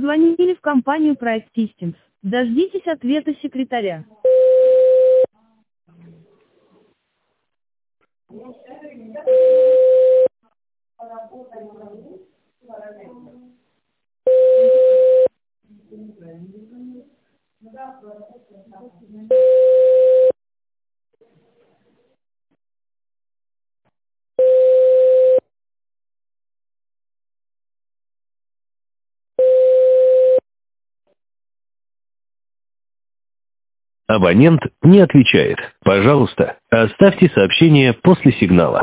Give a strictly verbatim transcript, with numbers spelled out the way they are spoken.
позвонили в компанию Price Systems. Дождитесь ответа секретаря. Абонент не отвечает. Пожалуйста, оставьте сообщение после сигнала.